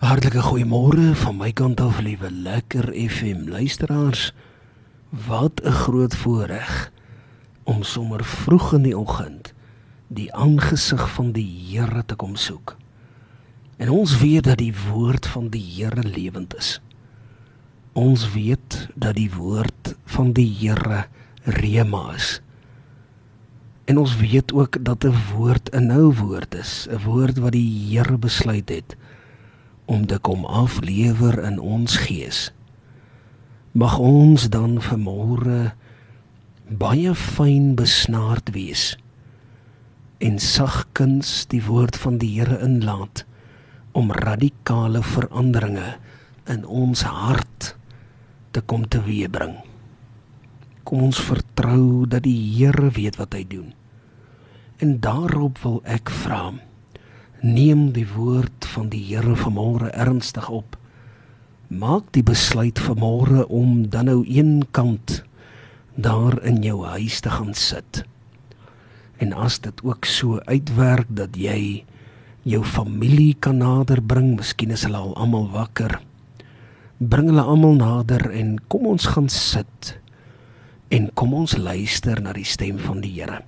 Hartlike goeiemôre van my kant af, liewe Lekker FM luisteraars. Wat 'n groot voorreg om sommer vroeg in die oggend die aangesig van die Here te kom soek. En ons weet dat die woord van die Here lewend is. Ons weet dat die woord van die Here rema is. En ons weet ook dat 'n woord 'n nou woord is, 'n woord wat die Here besluit het om te kom aflewer in ons gees. Mag ons dan vanmôre baie fyn besnaard wees en sagkens die woord van die Here inlaat om radikale veranderinge in ons hart te kom teweebring. Kom ons vertrou dat die Here weet wat hy doen. En daarop wil ek vra, neem die woord van die Here vanmôre ernstig op. Maak die besluit vanmôre om dan nou een kant daar in jou huis te gaan sit. En as dit ook so uitwerk dat jy jou familie kan naderbring, miskien is hulle al almal wakker, bring hulle almal nader en kom ons gaan sit en kom ons luister na die stem van die Here.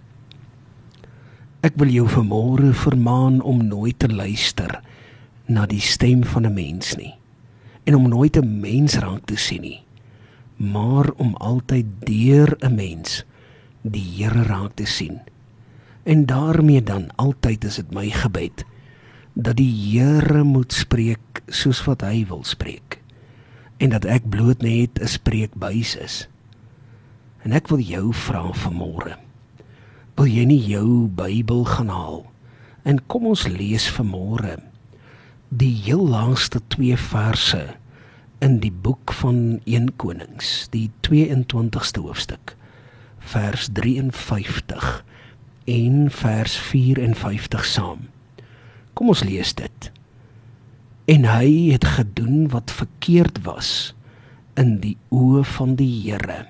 Ek wil jou vanmôre vermaan om nooit te luister na die stem van 'n mens nie, en om nooit 'n mens raak te sien nie, maar om altyd deur 'n mens die Here raak te sien. En daarmee dan altyd is dit my gebed, dat die Here moet spreek soos wat hy wil spreek, en dat ek bloot net 'n spreekbuis is. En ek wil jou vra vanmôre, wil jy nie jou Bybel gaan haal, en kom ons lees vanmôre die heel laaste 2 verse in die boek van 1 Konings, die 22ste hoofstuk, vers 53 en vers 54 saam. Kom ons lees dit. En hy het gedoen wat verkeerd was in die oë van die Here.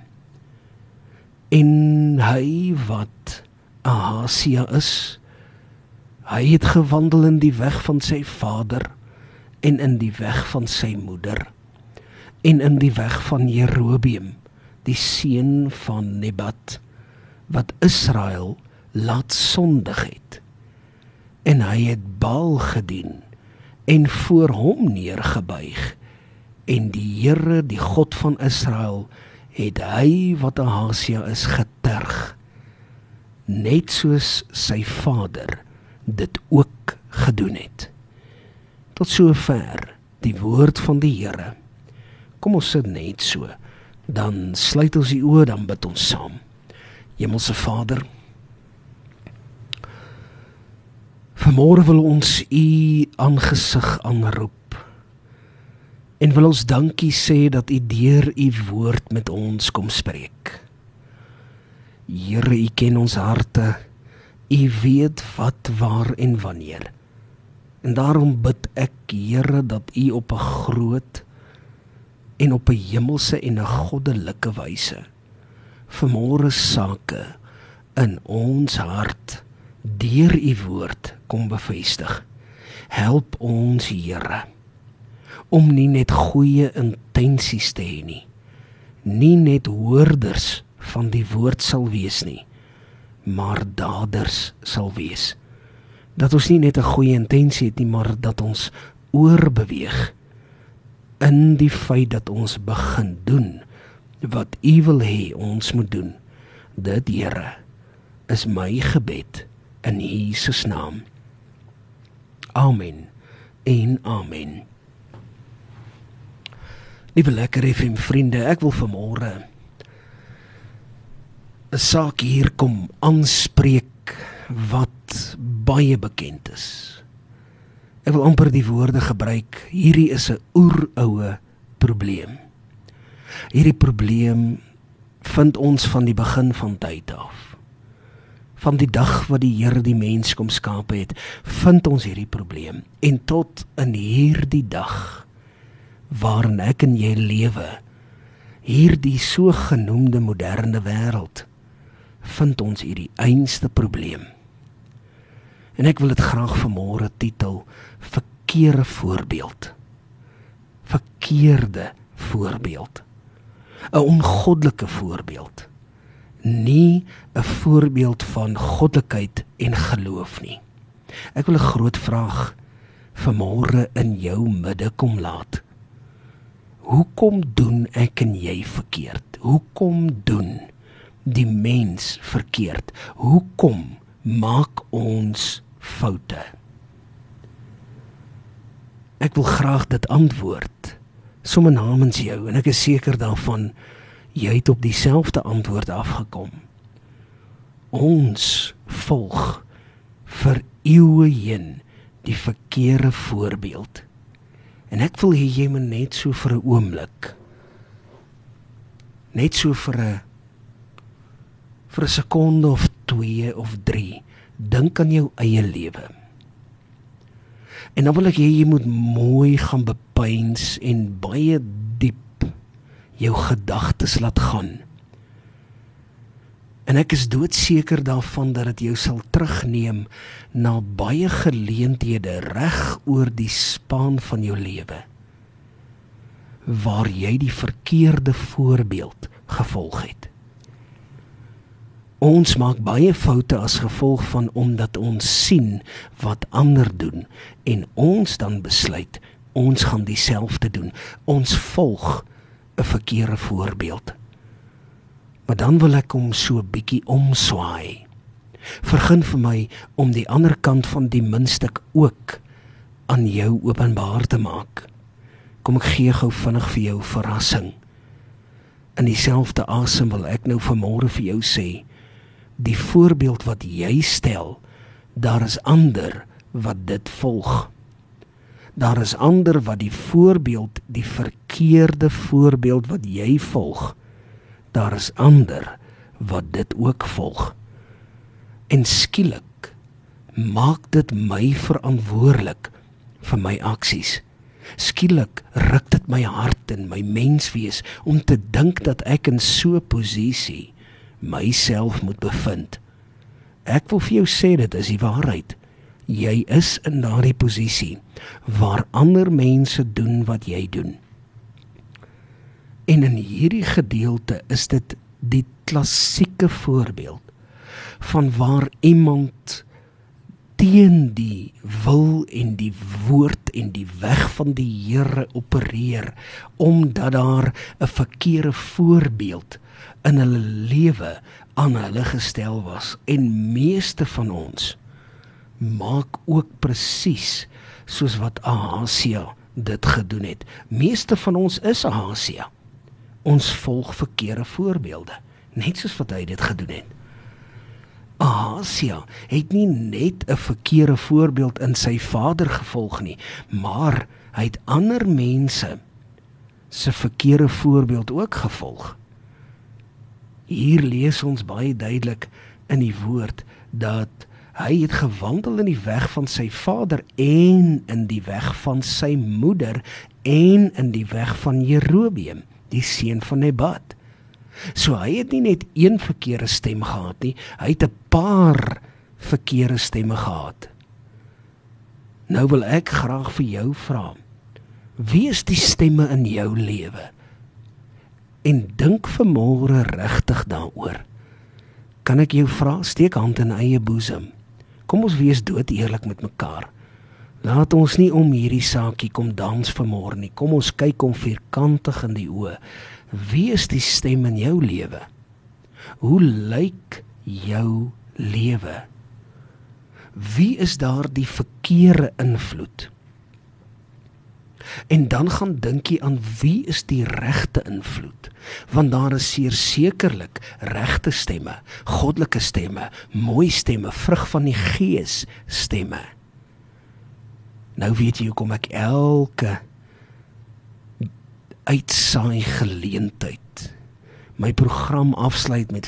En hy wat Ahasia is, hy het gewandel in die weg van sy vader, en in die weg van sy moeder, en in die weg van Jerobeam, die seun van Nebat, wat Israel laat sondig het. En hy het Baal gedien, en voor hom neergebuig, en die Here, die God van Israel, het hy wat Ahasia is geterg, net soos sy vader dit ook gedoen het. Tot sover die woord van die Here. Kom ons sit net so, dan sluit ons die oë, dan bid ons saam. Hemelse Vader, vanmôre wil ons U aangesig aanroep, en wil ons dankie sê dat U deur U woord met ons kom spreek. Here, U ken ons harte, U weet wat, waar en wanneer. En daarom bid ek, Here, dat U op 'n groot en op 'n hemelse en 'n goddelike wyse vanmôre sake in ons hart deur U woord kom bevestig. Help ons, Here, om nie net goeie intensies te hê nie net hoorders van die woord sal wees nie, maar daders sal wees. Dat ons nie net 'n goeie intensie het nie, maar dat ons oorbeweeg in die feit dat ons begin doen wat U wil hê ons moet doen. Dit, Here, is my gebed in Jesus naam. Amen en amen. Liewe Lekker FM vriende, ek wil vanmôre 'n saak hier kom aanspreek wat baie bekend is. Ek wil amper die woorde gebruik, hierdie is 'n oeroue probleem. Hierdie probleem vind ons van die begin van tyd af. Van die dag wat die Here die mens kom skape het, vind ons hierdie probleem. En tot in hierdie dag, waarin ek en jy lewe, hierdie sogenoemde moderne wêreld, vind ons hierdie einste probleem. En ek wil dit graag vanmôre titel, verkeerde voorbeeld. Verkeerde voorbeeld. 'n Ongoddelike voorbeeld. Nie 'n voorbeeld van goddelikheid en geloof nie. Ek wil 'n groot vraag vanmôre in jou midde kom laat. Hoekom doen ek en jy verkeerd? Hoekom doen die mens verkeerd? Hoekom maak ons foute? Ek wil graag dit antwoord, sommer namens jou, en ek is seker daarvan, jy het op dieselfde antwoord afgekom. Ons volg vir eeue heen die verkeerde voorbeeld. En ek wil hê jy moet net so vir 'n oomblik, net so vir 'n sekonde of 2 of 3, dink aan jou eie lewe. En dan wil ek hê jy moet mooi gaan bepeins en baie diep jou gedagtes laat gaan. En ek is doodseker daarvan dat dit jou sal terugneem na baie geleenthede reg oor die spaan van jou lewe, waar jy die verkeerde voorbeeld gevolg het. Ons maak baie foute as gevolg van omdat ons sien wat ander doen en ons dan besluit, ons gaan dieselfde doen. Ons volg 'n verkeerde voorbeeld. Maar dan wil ek hom so 'n bietjie omswaai. Vergun vir my om die ander kant van die muntstuk ook aan jou openbaar te maak. Kom ek gee gou vinnig vir jou 'n verrassing. In dieselfde asem wil ek nou vanmôre vir jou sê, die voorbeeld wat jy stel, daar is ander wat dit volg. Daar is ander wat die voorbeeld, die verkeerde voorbeeld wat jy volg, daar is ander wat dit ook volg. En skielik maak dit my verantwoordelik vir my aksies. Skielik ruk dit my hart en my menswees om te dink dat ek in so 'n posisie myself moet bevind. Ek wil vir jou sê, dit is die waarheid. Jy is in daardie posisie waar ander mense doen wat jy doen. En in hierdie gedeelte is dit die klassieke voorbeeld van waar iemand teen die wil en die woord en die weg van die Here opereer, omdat daar 'n verkeerde voorbeeld in hulle lewe aan hulle gestel was. En meeste van ons maak ook presies soos wat Ahasia dit gedoen het. Meeste van ons is Ahasia. Ons volg verkeerde voorbeelde, net soos wat hy dit gedoen het. Ahasia het nie net 'n verkeerde voorbeeld in sy vader gevolg nie, maar hy het ander mense se verkeerde voorbeeld ook gevolg. Hier lees ons baie duidelik in die woord dat hy het gewandel in die weg van sy vader en in die weg van sy moeder en in die weg van Jerobeam, die seun van Nebat. So hy het nie net een verkeerde stem gehad nie, hy het 'n paar verkeerde stemme gehad. Nou wil ek graag vir jou vra, wie is die stemme in jou lewe? En dink vanmôre regtig daaroor. Kan ek jou vra, steek hand in eie boesem. Kom ons wees dood eerlik met mekaar. Laat ons nie om hierdie saakie kom dans vanmôre nie. Kom ons kyk hom vierkantig in die oë. Wie is die stem in jou lewe? Hoe lyk jou lewe? Wie is daar die verkeerde invloed? En dan gaan dink jy aan wie is die regte invloed? Want daar is sekerlik regte stemme, goddelike stemme, mooi stemme, vrug van die Gees stemme. Nou weet jy hoekom ek elke uitsaai geleentheid my program afsluit met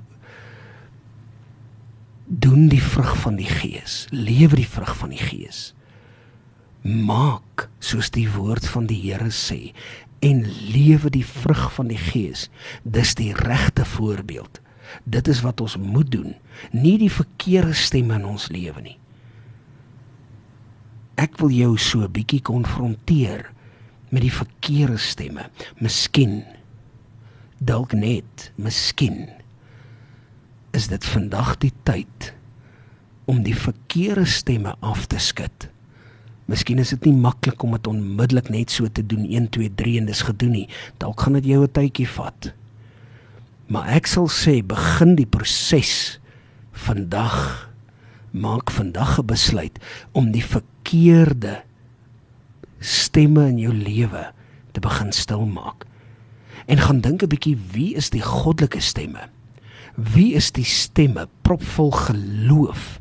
doen die vrug van die Gees, lewe die vrug van die Gees. Maak soos die woord van die Here sê en lewe die vrug van die Gees. Dis die regte voorbeeld. Dit is wat ons moet doen, nie die verkeerde stemme in ons lewe nie. ek wil jou so 'n bietjie konfronteer met die verkeerde stemme. Miskien, dalk net, miskien, is dit vandag die tyd om die verkeerde stemme af te skud. Miskien is dit nie maklik om dit onmiddellik net so te doen, 1, 2, 3 en dis gedoen nie. Dalk gaan dit jou 'n tydjie vat. Maar ek sal sê, begin die proses vandag. Maak vandag 'n besluit om die verkeerde stemme in jou lewe te begin stilmaak. En gaan dink 'n bietjie, wie is die goddelike stemme? Wie is die stemme propvol geloof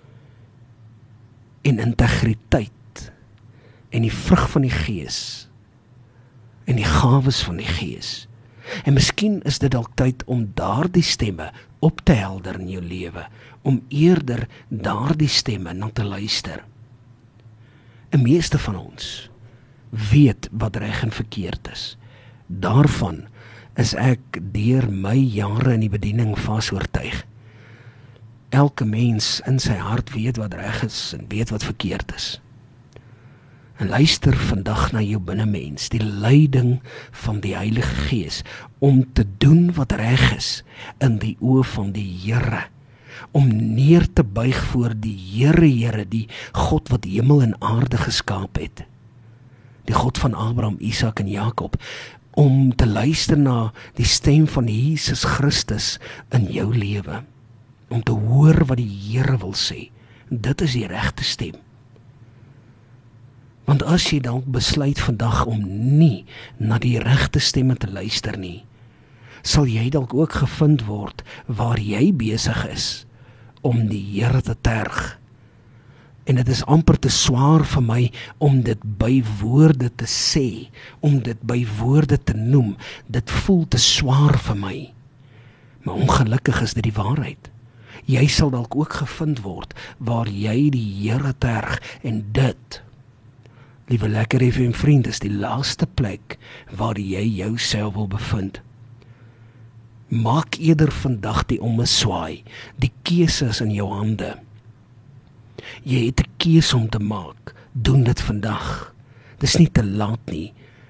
en integriteit en die vrug van die Gees en die gawes van die Gees? En miskien is dit dalk tyd om daardie stemme op te helder in jou lewe, om eerder daardie stemme na te luister. En meeste van ons weet wat reg en verkeerd is. Daarvan is ek deur my jare in die bediening vas oortuig. Elke mens in sy hart weet wat reg is en weet wat verkeerd is. En luister vandag na jou binnemens, die leiding van die Heilige Gees, om te doen wat reg is in die oë van die Here, om neer te buig voor die Here, die God wat hemel en aarde geskaap het, die God van Abraham, Isak en Jakob, om te luister na die stem van Jesus Christus in jou lewe, om te hoor wat die Here wil sê. Dit is die regte stem. Want as jy dalk besluit vandag om nie na die regte stemme te luister nie, sal jy dalk ook gevind word waar jy besig is om die Here te terg. En dit is amper te swaar vir my om dit by woorde te sê, om dit by woorde te noem. Dit voel te swaar vir my. Maar ongelukkig is dit die waarheid. Jy sal dalk ook gevind word waar jy die Here terg, en dit, liewe Lekker FM vriend, is die laaste plek waar jy jouself wil bevind. Maak eerder vandag die ommeswaai. Die keuse is in jou hande. Jy het 'n keuse om te maak. Doen dit vandag. Dis nie te laat nie.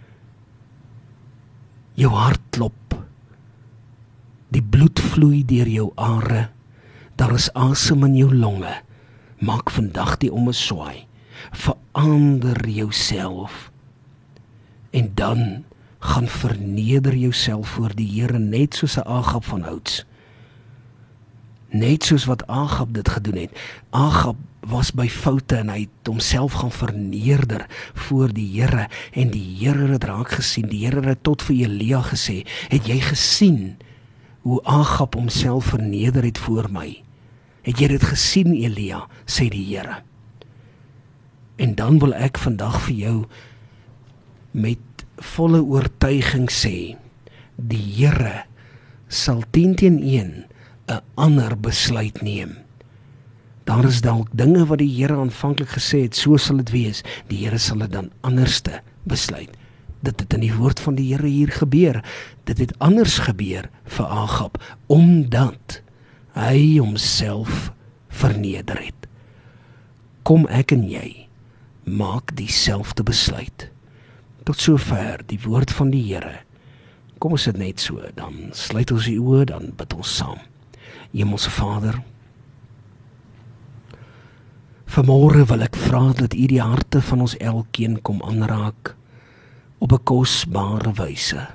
Jou hart klop. Die bloed vloei deur jou are. Daar is asem in jou longe. Maak vandag die ommeswaai. Verander jouself. En dan gaan verneder jouself voor die Here, net soos 'n Agab van ouds. Net soos wat Agab dit gedoen het. Agab was by foute en hy het homself gaan verneder voor die Here, en die Here het raak gesien. Die Here het tot vir Elia gesê, het jy gesien hoe Agab homself verneder het voor my? Het jy dit gesien, Elia? Sê die Here. En dan wil ek vandag vir jou met volle oortuiging sê, die Here sal 10-1 'n ander besluit neem. Daar is dalk dinge wat die Here aanvanklik gesê het, so sal dit wees. Die Here sal dit dan anderste besluit. Dit het in die woord van die Here hier gebeur. Dit het anders gebeur vir Agab, omdat hy homself verneder het. Kom ek en jy, maak dieselfde besluit. Tot sover die woord van die Here. Kom ons sit net so, dan sluit ons die oë, dan bid ons saam. Hemelse Vader, vanmôre wil ek vra dat U die harte van ons elkeen kom aanraak op 'n kosbare wyse.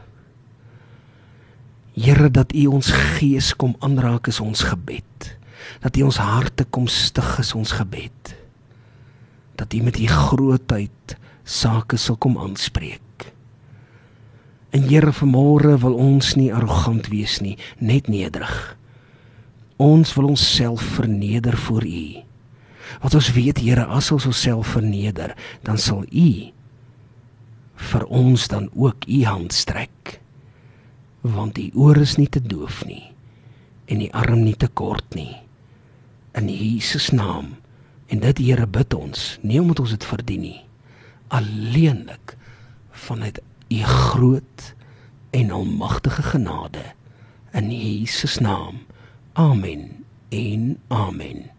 Here, dat U ons gees kom aanraak is ons gebed. Dat U ons harte kom stig is ons gebed. Dat U met U grootheid sake sal kom aanspreek. En Here, vanmôre wil ons nie arrogant wees nie, net nederig. Ons wil onsself verneder voor U. Want ons weet, Here, as ons onsself verneder, dan sal U vir ons dan ook U hand strek. Want die oor is nie te doof nie, en die arm nie te kort nie. In Jesus naam, en dit, Here, bid ons, nie omdat ons dit verdien nie, alleenlik vanuit U groot en almagtige genade, in Jesus naam. Amen en amen.